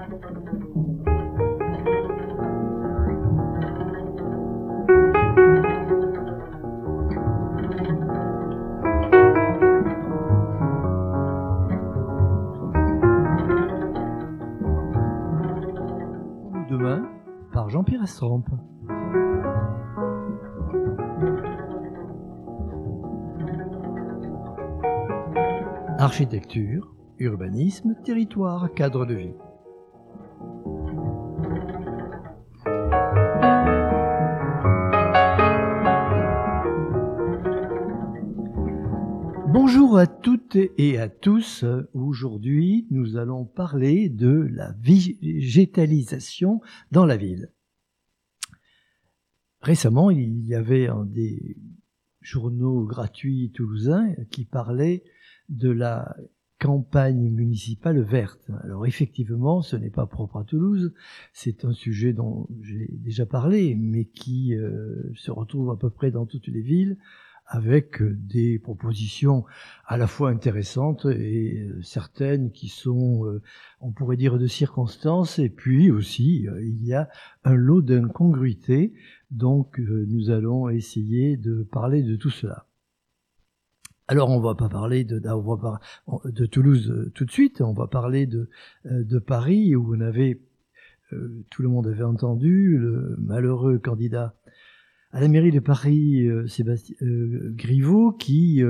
Demain, par Jean-Pierre Estrampe. Architecture, urbanisme, territoire, cadre de vie. Bonjour à toutes et à tous. Aujourd'hui, nous allons parler de la végétalisation dans la ville. Récemment, il y avait un des journaux gratuits toulousains qui parlait de la campagne municipale verte. Alors effectivement, ce n'est pas propre à Toulouse, c'est un sujet dont j'ai déjà parlé, mais qui se retrouve à peu près dans toutes les villes, avec des propositions à la fois intéressantes et certaines qui sont, on pourrait dire, de circonstances, et puis aussi, il y a un lot d'incongruités, donc nous allons essayer de parler de tout cela. Alors on va pas parler de Toulouse tout de suite, on va parler de Paris, où on avait, tout le monde avait entendu, le malheureux candidat à la mairie de Paris, Sébastien Griveaux, qui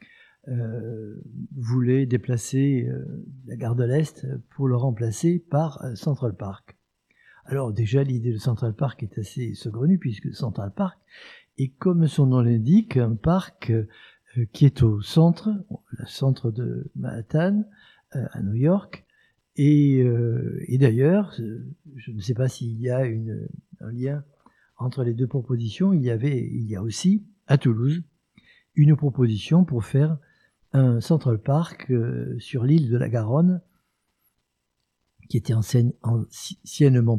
voulait déplacer la gare de l'Est pour le remplacer par Central Park. Alors déjà, l'idée de Central Park est assez saugrenue, puisque Central Park est, comme son nom l'indique, un parc qui est au centre, le centre de Manhattan, à New York. Et d'ailleurs, je ne sais pas s'il y a un lien entre les deux propositions. Il y a aussi, à Toulouse, une proposition pour faire un Central Park sur l'île de la Garonne, qui était anciennement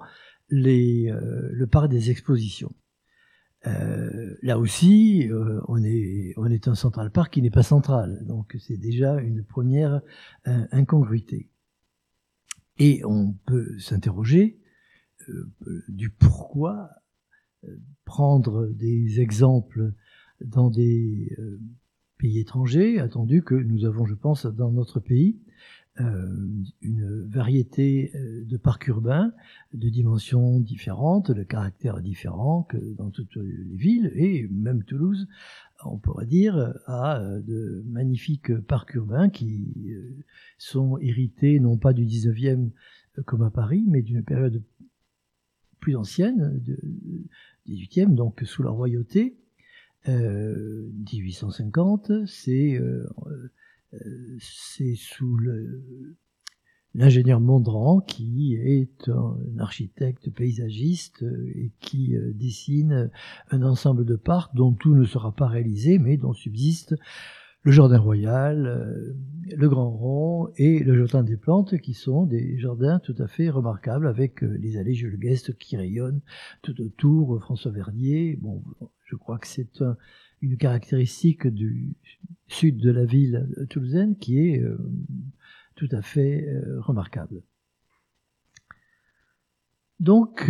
le parc des expositions. Là aussi, on est un Central Park qui n'est pas central, donc c'est déjà une première incongruité. Et on peut s'interroger du pourquoi prendre des exemples dans des pays étrangers, attendu que nous avons, je pense, dans notre pays, une variété de parcs urbains de dimensions différentes, de caractères différents que dans toutes les villes, et même Toulouse, on pourrait dire, a de magnifiques parcs urbains qui sont hérités non pas du 19e comme à Paris, mais d'une période plus ancienne, du 18e, donc sous la royauté, 1850, c'est sous l'ingénieur Mondran, qui est un architecte paysagiste et qui dessine un ensemble de parcs dont tout ne sera pas réalisé, mais dont subsiste le Jardin Royal, le Grand Rond et le Jardin des Plantes, qui sont des jardins tout à fait remarquables, avec les allées Jules Guest qui rayonnent tout autour, François Verdier. Bon, je crois que c'est une caractéristique du sud de la ville toulousaine qui est tout à fait remarquable. Donc,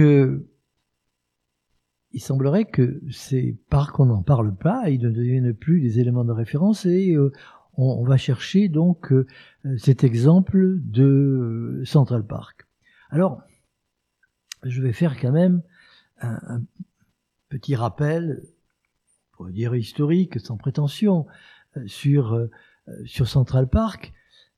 il semblerait que ces parcs, on n'en parle pas, ils ne deviennent plus des éléments de référence, et on va chercher donc cet exemple de Central Park. Alors, je vais faire quand même un petit rappel, on pourrait dire historique, sans prétention, sur Central Park.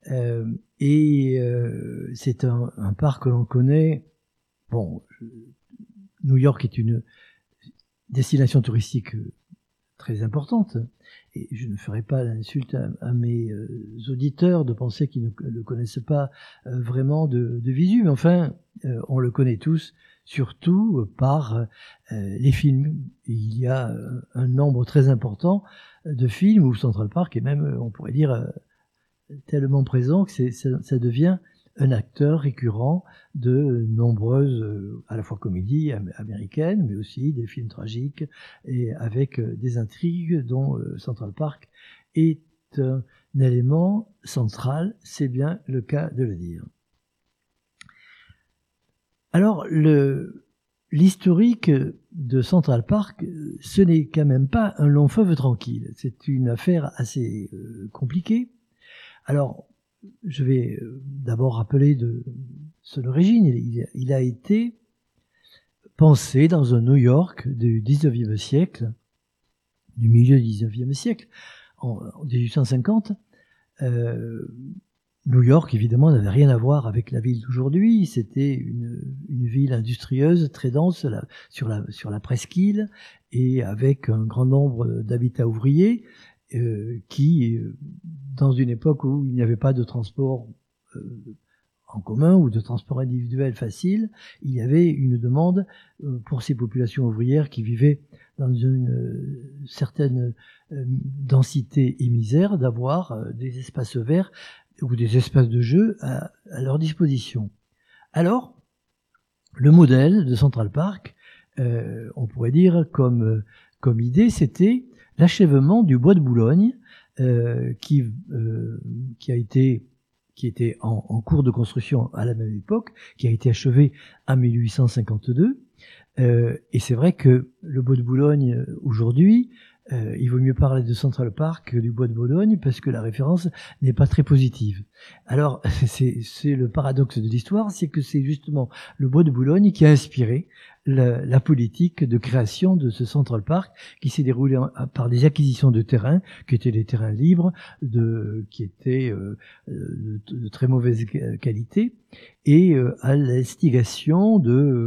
C'est un parc que l'on connaît. Bon, New York est une destination touristique très importante, et je ne ferai pas l'insulte à mes auditeurs de penser qu'ils ne le connaissent pas vraiment de visu, mais enfin, on le connaît tous, surtout par les films. Il y a un nombre très important de films où Central Park est même, on pourrait dire, tellement présent que ça devient un acteur récurrent de nombreuses, à la fois comédies américaines, mais aussi des films tragiques, et avec des intrigues dont Central Park est un élément central, c'est bien le cas de le dire. Alors, l'historique de Central Park, ce n'est quand même pas un long fleuve tranquille. C'est une affaire assez compliquée. Alors, je vais d'abord rappeler de son origine. Il a été pensé dans un New York du 19e siècle, du milieu du 19e siècle, en 1850. New York, évidemment, n'avait rien à voir avec la ville d'aujourd'hui. C'était une ville industrieuse très dense sur la presqu'île et avec un grand nombre d'habitats ouvriers qui, dans une époque où il n'y avait pas de transport en commun ou de transport individuel facile, il y avait une demande pour ces populations ouvrières qui vivaient dans une certaine densité et misère d'avoir des espaces verts ou des espaces de jeu à leur disposition. Alors, le modèle de Central Park, on pourrait dire comme idée, c'était l'achèvement du bois de Boulogne qui était en cours de construction à la même époque, qui a été achevé en 1852. Et c'est vrai que le bois de Boulogne, aujourd'hui, il vaut mieux parler de Central Park que du bois de Boulogne parce que la référence n'est pas très positive. Alors, c'est le paradoxe de l'histoire, c'est que c'est justement le bois de Boulogne qui a inspiré la politique de création de ce Central Park qui s'est déroulé par des acquisitions de terrains, qui étaient des terrains libres, qui étaient de très mauvaise qualité, et à l'instigation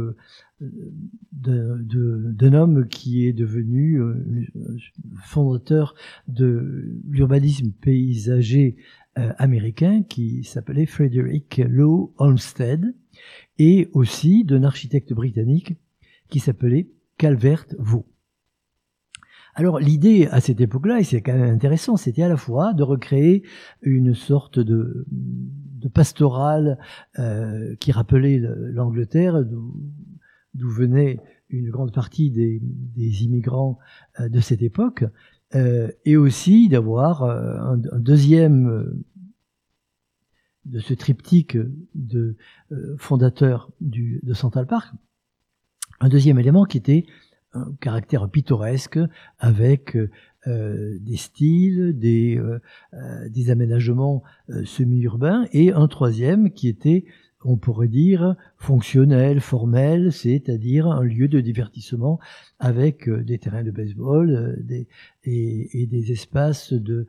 d'un homme qui est devenu fondateur de l'urbanisme paysager américain qui s'appelait Frederick Law Olmsted, et aussi d'un architecte britannique qui s'appelait Calvert Vaux. Alors l'idée à cette époque-là, et c'est quand même intéressant, c'était à la fois de recréer une sorte de pastorale qui rappelait l'Angleterre, d'où venait une grande partie des immigrants de cette époque, et aussi d'avoir un deuxième de ce triptyque de fondateurs de Central Park, un deuxième élément qui était un caractère pittoresque avec des styles, des aménagements semi-urbains, et un troisième qui était, on pourrait dire, fonctionnel, formel, c'est-à-dire un lieu de divertissement avec des terrains de baseball et des espaces de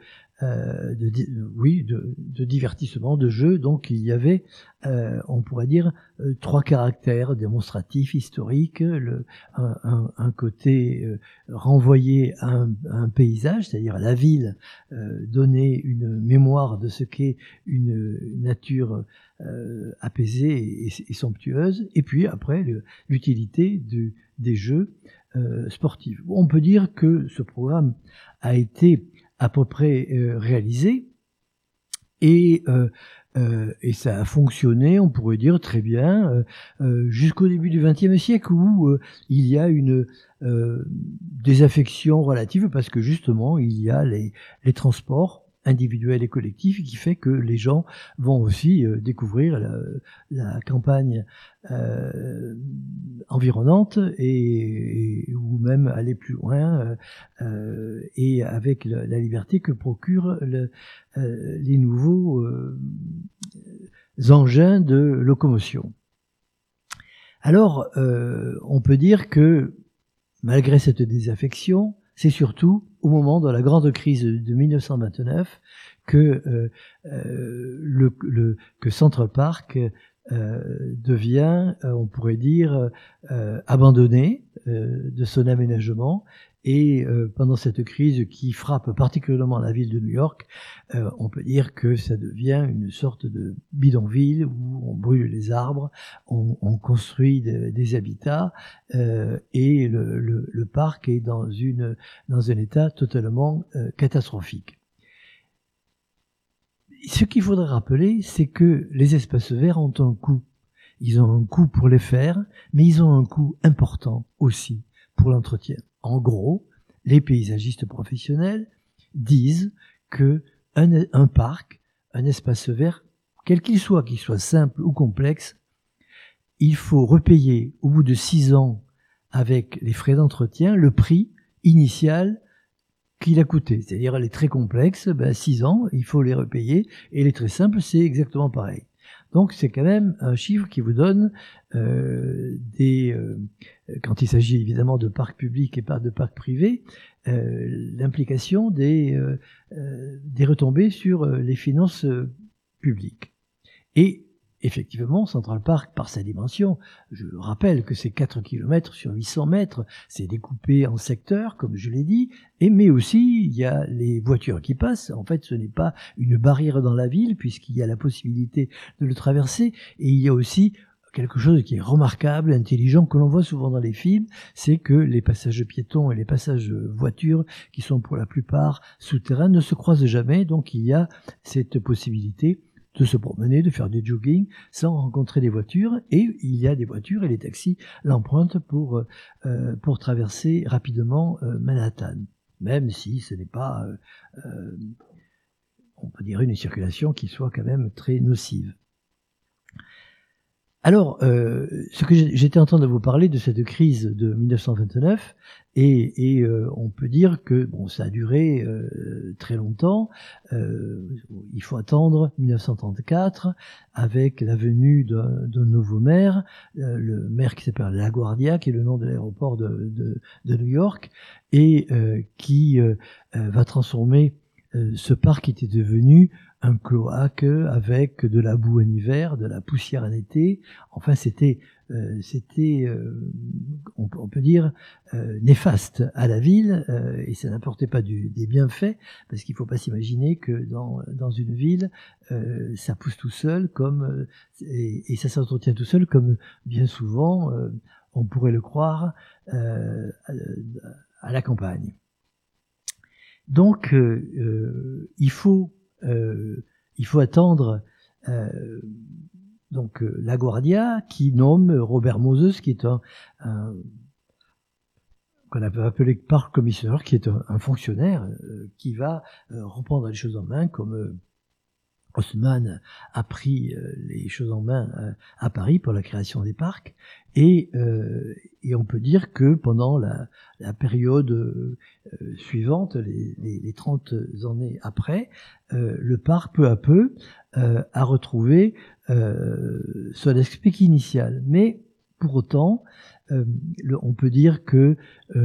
divertissement, de jeu. Donc il y avait, on pourrait dire, trois caractères démonstratifs, historiques, un côté renvoyé à un paysage, c'est-à-dire à la ville, donner une mémoire de ce qu'est une nature apaisée et somptueuse, et puis après l'utilité des jeux sportifs. On peut dire que ce programme a été à peu près réalisé, et ça a fonctionné, on pourrait dire, très bien, jusqu'au début du XXe siècle où il y a une désaffection relative parce que justement il y a les transports individuels et collectifs qui fait que les gens vont aussi découvrir la campagne environnante ou même aller plus loin et avec la liberté que procurent les nouveaux engins de locomotion. Alors, on peut dire que malgré cette désaffection, c'est surtout au moment de la grande crise de 1929 que Central Park devient, on pourrait dire, abandonné de son aménagement. Et pendant cette crise qui frappe particulièrement la ville de New York, on peut dire que ça devient une sorte de bidonville où on brûle les arbres, on construit des habitats, et le parc est dans un état totalement catastrophique. Ce qu'il faudrait rappeler, c'est que les espaces verts ont un coût. Ils ont un coût pour les faire, mais ils ont un coût important aussi pour l'entretien. En gros, les paysagistes professionnels disent que un parc, un espace vert, quel qu'il soit simple ou complexe, il faut repayer au bout de 6 ans avec les frais d'entretien le prix initial qu'il a coûté. C'est-à-dire les très complexes, 6 ans, il faut les repayer, et les très simples, c'est exactement pareil. Donc c'est quand même un chiffre qui vous donne quand il s'agit évidemment de parcs publics et pas de parcs privés, l'implication des retombées sur les finances publiques. Et effectivement, Central Park, par sa dimension, je rappelle que c'est 4 km sur 800 mètres, c'est découpé en secteurs, comme je l'ai dit, mais aussi il y a les voitures qui passent. En fait, ce n'est pas une barrière dans la ville, puisqu'il y a la possibilité de le traverser, et il y a aussi quelque chose qui est remarquable, intelligent, que l'on voit souvent dans les films, c'est que les passages piétons et les passages voitures, qui sont pour la plupart souterrains, ne se croisent jamais, donc il y a cette possibilité de se promener, de faire du jogging sans rencontrer des voitures, et il y a des voitures et les taxis l'empruntent pour traverser rapidement Manhattan, même si ce n'est pas, on peut dire, une circulation qui soit quand même très nocive. Alors, ce que j'étais en train de vous parler de cette crise de 1929, et on peut dire que bon, ça a duré très longtemps. Il faut attendre 1934 avec la venue d'un nouveau maire, le maire qui s'appelle LaGuardia, qui est le nom de l'aéroport de New York, et qui va transformer ce parc qui était devenu un cloaque avec de la boue en hiver, de la poussière en été. Enfin, c'était on peut dire, néfaste à la ville, et ça n'apportait pas des bienfaits, parce qu'il ne faut pas s'imaginer que dans une ville, ça pousse tout seul, et ça s'entretient tout seul, comme bien souvent, on pourrait le croire, à la campagne. Donc, il faut attendre LaGuardia qui nomme Robert Moses, qui est qu'on a appelé parc commissionnaire, qui est un fonctionnaire qui va reprendre les choses en main, comme Haussmann a pris les choses en main à Paris pour la création des parcs, et on peut dire que pendant la période suivante, les 30 années après, le parc peu à peu a retrouvé son aspect initial. Mais pour autant, on peut dire que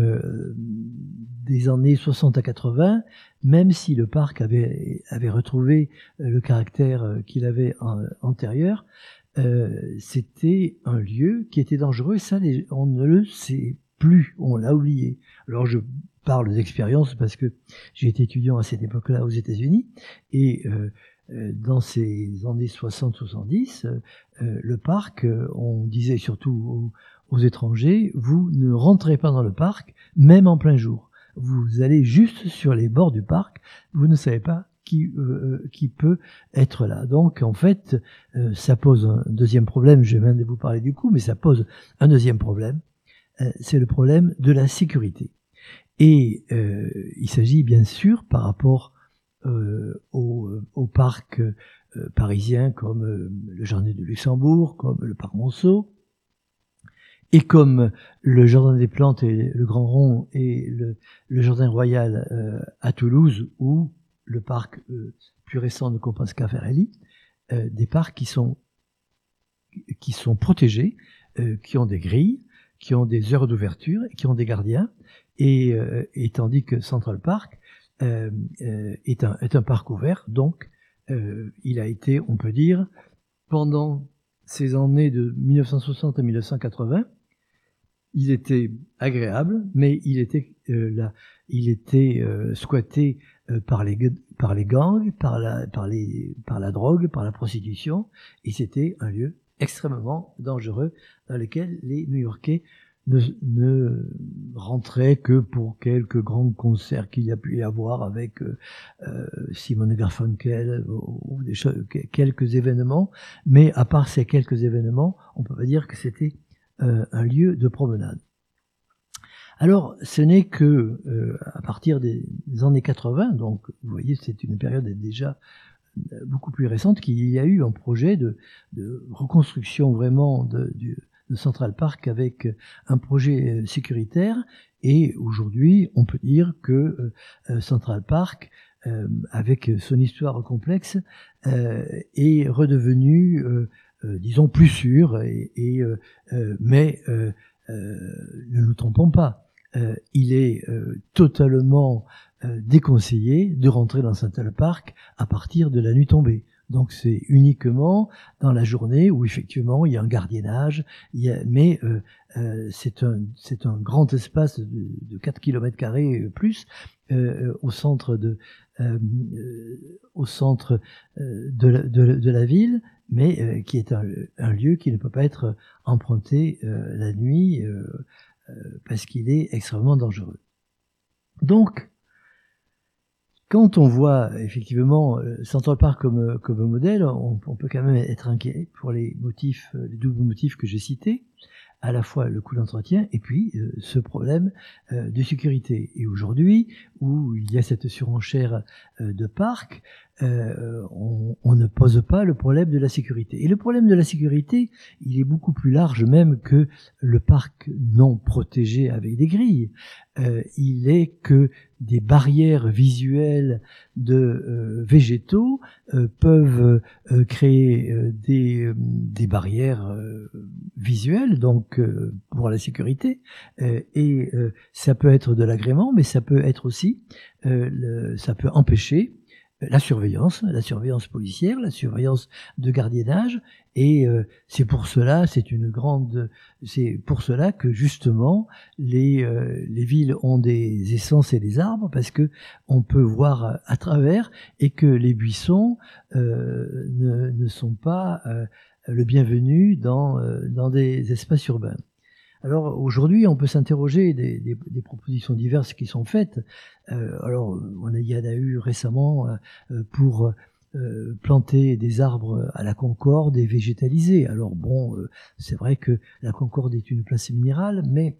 des années 60 à 80, même si le parc avait retrouvé le caractère qu'il avait antérieur, c'était un lieu qui était dangereux, et ça, on ne le sait plus, on l'a oublié. Alors je parle d'expérience parce que j'ai été étudiant à cette époque-là aux États-Unis, et dans ces années 60-70, le parc, on disait surtout aux étrangers, vous ne rentrez pas dans le parc, même en plein jour. Vous allez juste sur les bords du parc, vous ne savez pas qui peut être là. Donc en fait, ça pose un deuxième problème, je viens de vous parler du coup, mais ça pose un deuxième problème, c'est le problème de la sécurité. Et il s'agit bien sûr, par rapport aux parcs parisiens comme le Jardin de Luxembourg, comme le parc Monceau, et comme le Jardin des Plantes et le Grand Rond et le Jardin Royal à Toulouse, ou le parc plus récent de Coppa-Schiafarelli, des parcs qui sont protégés, qui ont des grilles, qui ont des heures d'ouverture, qui ont des gardiens, et tandis que Central Park est un parc ouvert, donc il a été, on peut dire, pendant ces années de 1960 à 1980, il était agréable, mais il était squatté par les gangs, par la drogue, par la prostitution, et c'était un lieu extrêmement dangereux dans lequel les New-Yorkais ne rentraient que pour quelques grands concerts qu'il y a pu y avoir avec Simon et Garfunkel, ou quelques événements, mais à part ces quelques événements, on peut pas dire que c'était un lieu de promenade. Alors, ce n'est que à partir des années 80, donc vous voyez, c'est une période déjà beaucoup plus récente, qu'il y a eu un projet de reconstruction vraiment de Central Park avec un projet sécuritaire. Et aujourd'hui, on peut dire que Central Park, avec son histoire complexe, est redevenu, disons, plus sûr. Mais ne nous trompons pas, il est totalement déconseillé de rentrer dans Central Park à partir de la nuit tombée. Donc c'est uniquement dans la journée où effectivement il y a un gardiennage, mais c'est un grand espace de 4 km² plus au centre de la ville, mais qui est un lieu qui ne peut pas être emprunté la nuit parce qu'il est extrêmement dangereux. Donc, quand on voit effectivement Central Park comme modèle, on peut quand même être inquiet pour les doubles motifs que j'ai cités, à la fois le coût d'entretien et puis ce problème de sécurité. Et aujourd'hui, où il y a cette surenchère de parcs, on ne pose pas le problème de la sécurité. Et le problème de la sécurité, il est beaucoup plus large même que le parc non protégé avec des grilles. Il est que des barrières visuelles de végétaux peuvent créer des barrières visuelles, donc pour la sécurité, et ça peut être de l'agrément, mais ça peut être aussi, ça peut empêcher la surveillance policière, la surveillance de gardiennage, et c'est pour cela que justement les villes ont des essences et des arbres, parce que on peut voir à travers, et que les buissons ne sont pas le bienvenu dans des espaces urbains. Alors aujourd'hui, on peut s'interroger des propositions diverses qui sont faites. Alors, il y en a eu récemment pour planter des arbres à la Concorde et végétaliser. Alors bon, c'est vrai que la Concorde est une place minérale, mais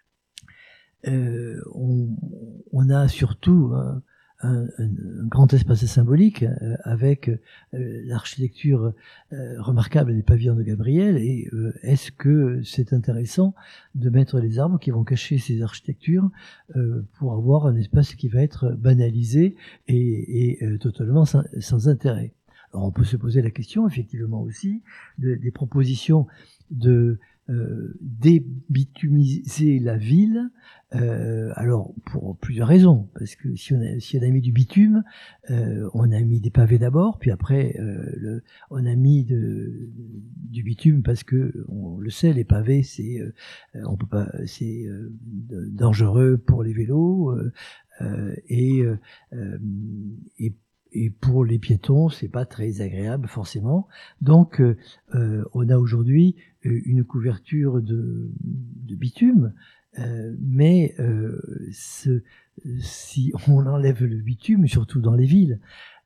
on a surtout un grand espace symbolique avec l'architecture remarquable des pavillons de Gabriel. Et est-ce que c'est intéressant de mettre des arbres qui vont cacher ces architectures pour avoir un espace qui va être banalisé et totalement sans intérêt? Alors on peut se poser la question effectivement aussi des propositions de débitumiser la ville, alors pour plusieurs raisons, parce que si on a mis du bitume, on a mis des pavés d'abord, puis après on a mis du bitume parce que on le sait, les pavés c'est dangereux pour les vélos et pour les piétons, c'est pas très agréable forcément. Donc, on a aujourd'hui une couverture de bitume, mais si on enlève le bitume, surtout dans les villes,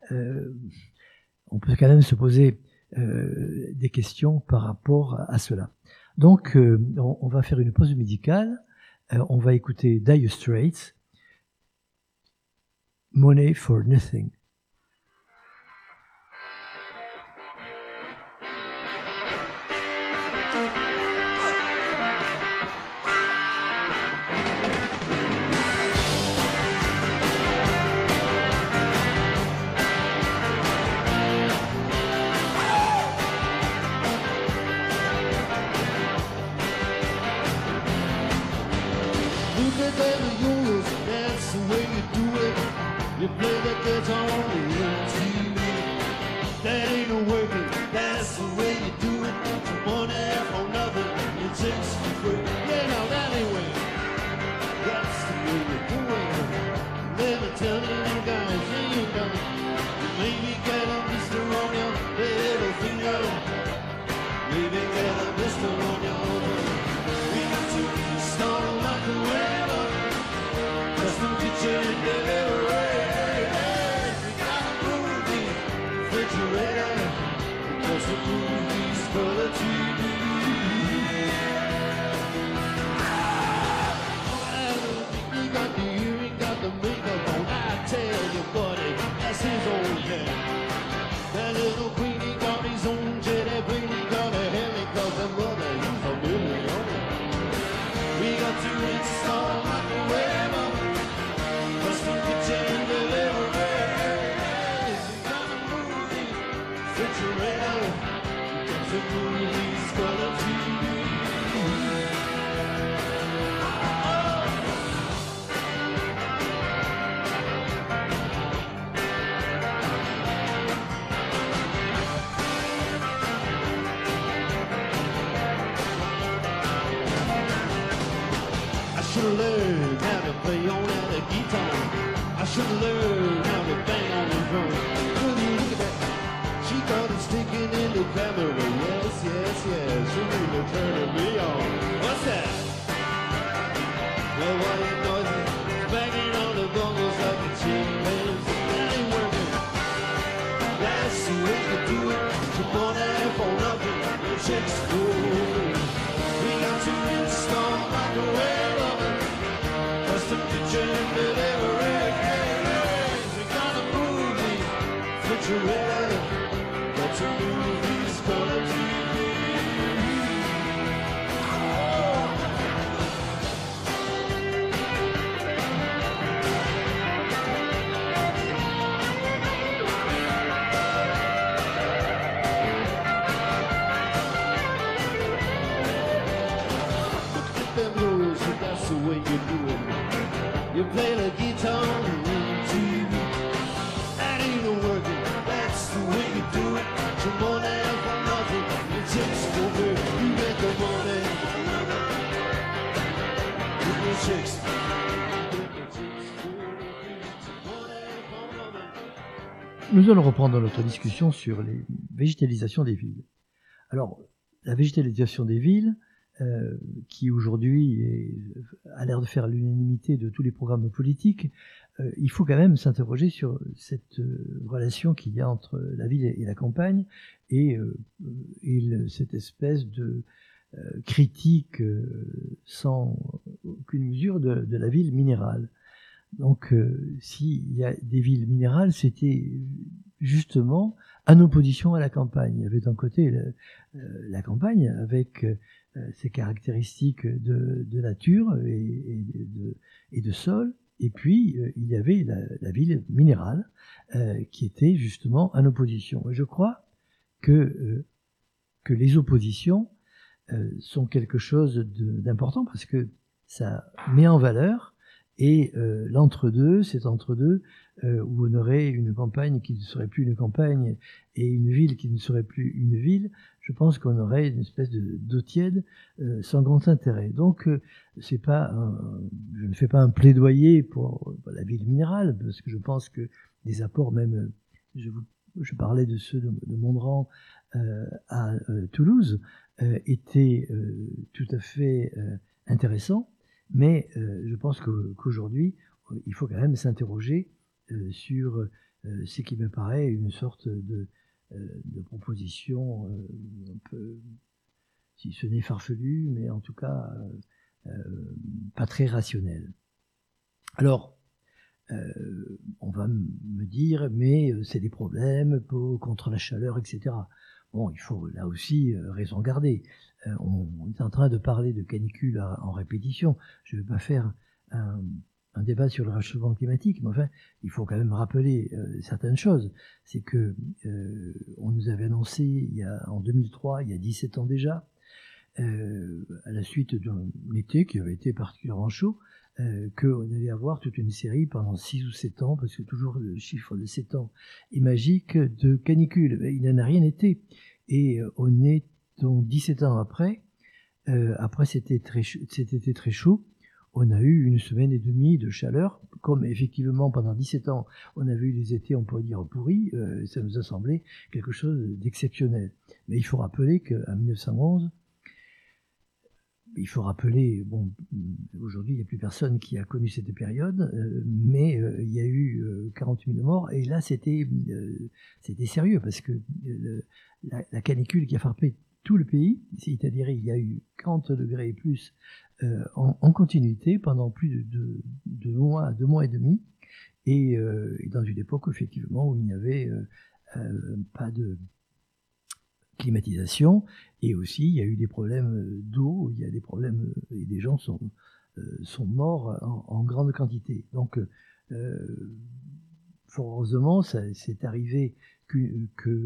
on peut quand même se poser des questions par rapport à cela. Donc, on va faire une pause musicale. On va écouter Dire Straits, Money for Nothing. You play the guitar on TV. That ain't no working, that's the way you do it. For money for nothing, it takes you free. Yeah, now that ain't way. That's the way you do it. Let me tell you guys, you know, you maybe get a blister on your little finger. Maybe get a blister on your finger. We got to start like a river. Custom kitchen delivery. We gotta move. have learned how to play on that guitar. I should have learned how to bang on the drum. Will you look at that? She started sticking in the camera. Yes, yes, yes. She really turning me on. What's that? Well, why you noisy? Banging on the bongos like a chimpanzee. That ain't working. That's the way you do it. Come on, half or nothing. The chicks cool. We got to install a microwave oven. Custom kitchen delivery. We got a movie refrigerator. Got some movies color TV. Them rules, so that's the way you do it. You play the guitar on TV. That ain't no working. That's the way you do it. Some money for nothing. It takes over. You get the money. With the chicks. Nous allons reprendre notre discussion sur les végétalisations des villes. Alors, la végétalisation des villes, qui aujourd'hui a l'air de faire l'unanimité de tous les programmes politiques, il faut quand même s'interroger sur cette relation qu'il y a entre la ville et la campagne et cette espèce de critique sans aucune mesure de la ville minérale. Donc, s'il y a des villes minérales, c'était justement en opposition à la campagne. Il y avait d'un côté la campagne avec ses caractéristiques de nature et de sol, et puis il y avait la ville minérale qui était justement en opposition. Et je crois que les oppositions sont quelque chose d'important parce que ça met en valeur. Et l'entre-deux, cet entre-deux, où on aurait une campagne qui ne serait plus une campagne et une ville qui ne serait plus une ville, je pense qu'on aurait une espèce d'eau tiède sans grand intérêt. Donc, je ne fais pas un plaidoyer pour la ville minérale, parce que je pense que des apports, même, je parlais de ceux de Mondran à Toulouse, étaient tout à fait intéressants. Mais je pense qu'aujourd'hui, il faut quand même s'interroger sur ce qui me paraît une sorte de proposition un peu, si ce n'est farfelue, mais en tout cas pas très rationnelle. Alors, on va me dire, mais c'est des problèmes contre la chaleur, etc. Bon, il faut là aussi raison garder. On est en train de parler de canicule en répétition. Je ne vais pas faire un débat sur le réchauffement climatique, mais enfin, il faut quand même rappeler certaines choses. C'est que on nous avait annoncé en 2003, il y a 17 ans déjà, à la suite d'un été qui avait été particulièrement chaud, qu'on allait avoir toute une série pendant 6 ou 7 ans, parce que toujours le chiffre de 7 ans est magique, de canicules. Il n'en a rien été. Et on est donc 17 ans après cet été très chaud, on a eu 1 semaine et demie de chaleur, comme effectivement pendant 17 ans, on avait eu des étés, on pourrait dire, pourris, ça nous a semblé quelque chose d'exceptionnel. Mais il faut rappeler qu'en 1911, bon, aujourd'hui il n'y a plus personne qui a connu cette période, mais il y a eu 40 000 morts, et là c'était sérieux, parce que la canicule qui a frappé tout le pays, c'est-à-dire il y a eu 40 degrés et plus en continuité pendant plus de 2 mois et demi, et dans une époque effectivement où il n'y avait pas de climatisation, et aussi il y a eu des problèmes d'eau, il y a des problèmes et des gens sont morts en grande quantité. Donc fort heureusement, c'est arrivé qu'une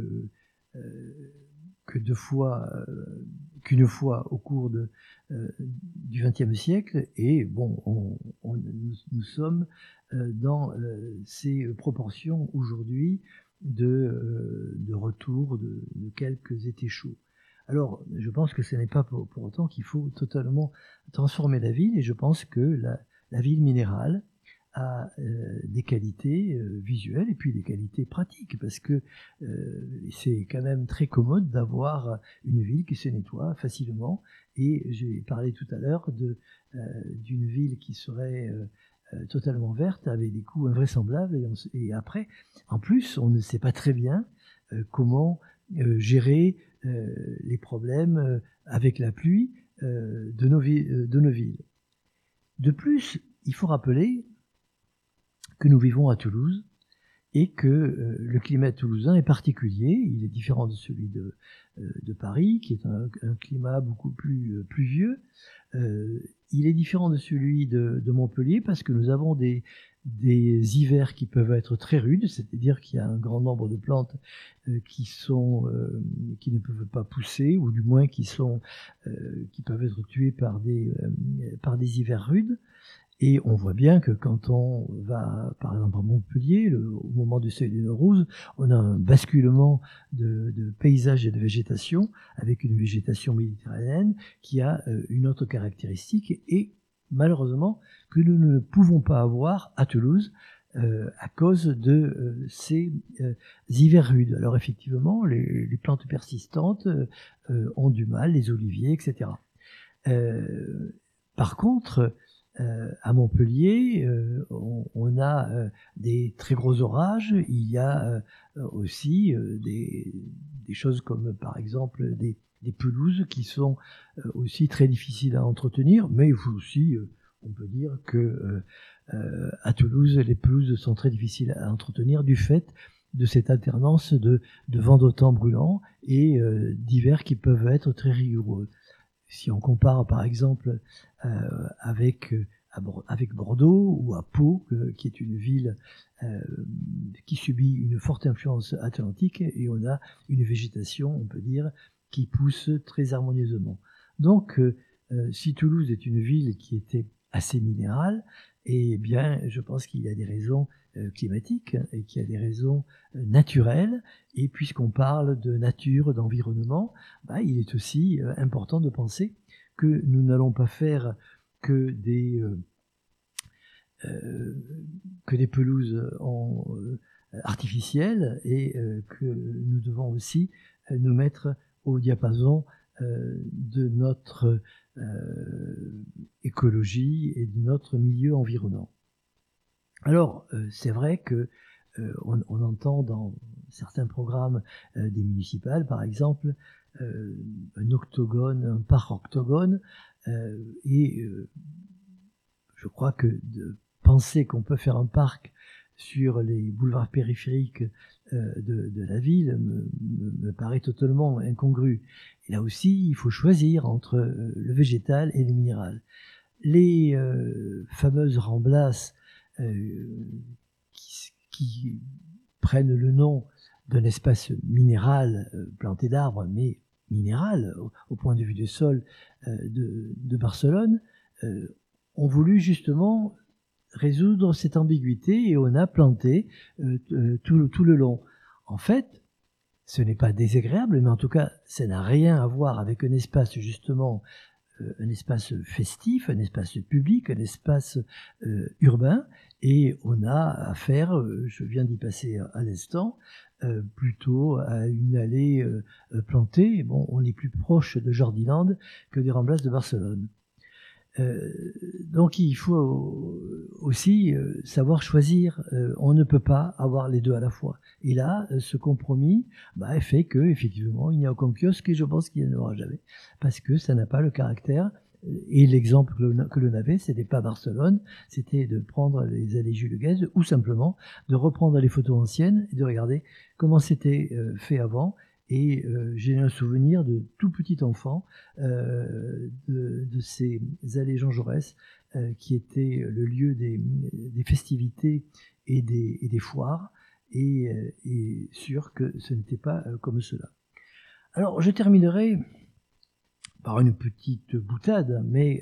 fois au cours du XXe siècle, et bon, nous sommes dans ces proportions aujourd'hui de retour de quelques étés chauds. Alors, je pense que ce n'est pas pour autant qu'il faut totalement transformer la ville, et je pense que la ville minérale a des qualités visuelles et puis des qualités pratiques, parce que c'est quand même très commode d'avoir une ville qui se nettoie facilement, et j'ai parlé tout à l'heure d'une ville qui serait totalement verte avec des coûts invraisemblables, et après, en plus, on ne sait pas très bien comment gérer les problèmes avec la pluie de nos villes. De plus, il faut rappeler que nous vivons à Toulouse et que le climat toulousain est particulier. Il est différent de celui de Paris, qui est un climat beaucoup plus pluvieux. Il est différent de celui de Montpellier parce que nous avons des hivers qui peuvent être très rudes, c'est-à-dire qu'il y a un grand nombre de plantes qui ne peuvent pas pousser, ou du moins qui peuvent être tuées par des hivers rudes. Et on voit bien que quand on va, par exemple, à Montpellier, au moment du seuil des Nord-Rouges, on a un basculement de paysages et de végétation, avec une végétation méditerranéenne qui a une autre caractéristique, et malheureusement que nous ne pouvons pas avoir à Toulouse à cause de ces hivers rudes. Alors effectivement, les plantes persistantes ont du mal, les oliviers, etc. Par contre, à Montpellier, on a des très gros orages. Il y a aussi des choses comme, par exemple, des pelouses qui sont aussi très difficiles à entretenir, mais il faut aussi, on peut dire que à Toulouse, les pelouses sont très difficiles à entretenir du fait de cette alternance de vents d'automne brûlants et d'hivers qui peuvent être très rigoureux. Si on compare par exemple avec Bordeaux ou à Pau, qui est une ville qui subit une forte influence atlantique, et on a une végétation, on peut dire, qui pousse très harmonieusement. Donc, si Toulouse est une ville qui était assez minérale, eh bien, je pense qu'il y a des raisons climatiques et qu'il y a des raisons naturelles. Et puisqu'on parle de nature, d'environnement, il est aussi important de penser que nous n'allons pas faire que des pelouses artificielles, et que nous devons aussi nous mettre au diapason de notre écologie et de notre milieu environnant. Alors, c'est vrai que on entend dans certains programmes des municipales, par exemple, un octogone, un parc octogone, et je crois que de penser qu'on peut faire un parc sur les boulevards périphériques de la ville me paraît totalement incongru. Et là aussi, il faut choisir entre le végétal et le minéral. Les fameuses remblasses qui prennent le nom d'un espace minéral planté d'arbres, mais minéral au point de vue du sol de Barcelone, ont voulu justement résoudre cette ambiguïté, et on a planté tout le long. En fait, ce n'est pas désagréable, mais en tout cas, ça n'a rien à voir avec un espace justement, un espace festif, un espace public, un espace urbain, et on a affaire, je viens d'y passer à l'instant, plutôt à une allée plantée. Bon, on est plus proche de Jardiland que des Ramblas de Barcelone. Donc il faut aussi savoir choisir. On ne peut pas avoir les deux à la fois. Et là, ce compromis fait que effectivement, il n'y a aucun kiosque, et je pense qu'il n'y en aura jamais, parce que ça n'a pas le caractère. Et l'exemple que l'on avait, c'était pas Barcelone, c'était de prendre les allées Jules Guesde, ou simplement de reprendre les photos anciennes et de regarder comment c'était fait avant. Et j'ai un souvenir de tout petit enfant de ces allées Jean Jaurès qui étaient le lieu des festivités et des foires, et sûr que ce n'était pas comme cela. Alors je terminerai par une petite boutade, mais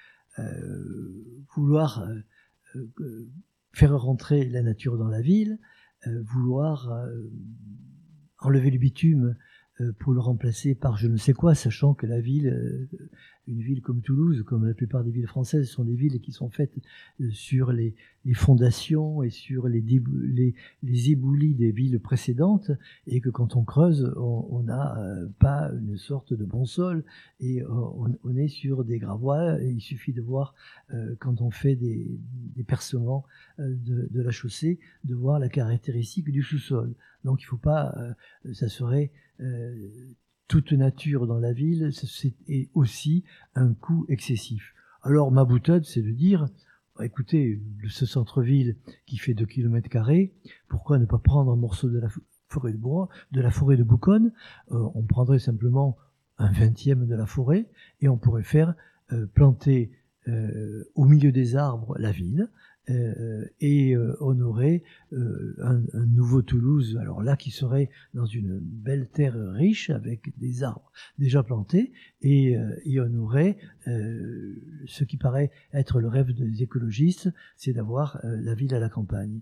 vouloir faire rentrer la nature dans la ville, vouloir enlever le bitume pour le remplacer par je ne sais quoi, sachant que la ville, une ville comme Toulouse, comme la plupart des villes françaises, sont des villes qui sont faites sur les fondations et sur les éboulis des villes précédentes, et que quand on creuse, on n'a pas une sorte de bon sol, et on est sur des gravois, et il suffit de voir, quand on fait des percements de la chaussée, de voir la caractéristique du sous-sol. Donc il ne faut pas, ça serait toute nature dans la ville, c'est aussi un coût excessif. Alors ma boutade, c'est de dire, écoutez, ce centre-ville qui fait 2 km², pourquoi ne pas prendre un morceau de la forêt de bois, de la forêt de Bouconne, on prendrait simplement un 20e de la forêt, et on pourrait faire planter au milieu des arbres la ville, et on aurait un nouveau Toulouse, alors là qui serait dans une belle terre riche avec des arbres déjà plantés, et on aurait ce qui paraît être le rêve des écologistes, c'est d'avoir la ville à la campagne.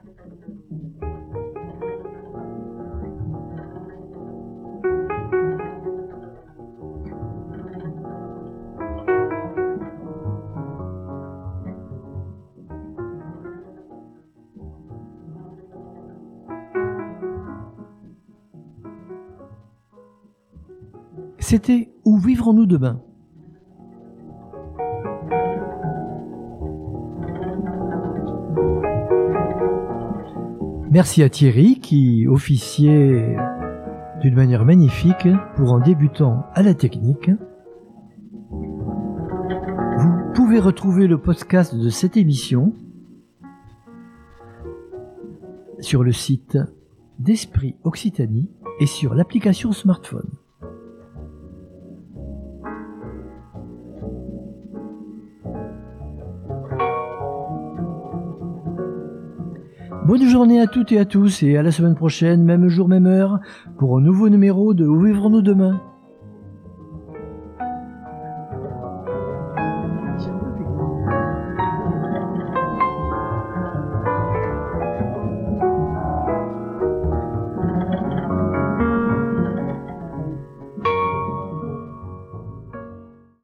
C'était Où vivrons-nous demain ? Merci à Thierry qui officiait d'une manière magnifique pour un débutant à la technique. Vous pouvez retrouver le podcast de cette émission sur le site d'Esprit Occitanie et sur l'application smartphone. Bonne journée à toutes et à tous, et à la semaine prochaine, même jour, même heure, pour un nouveau numéro de Où vivrons-nous demain ?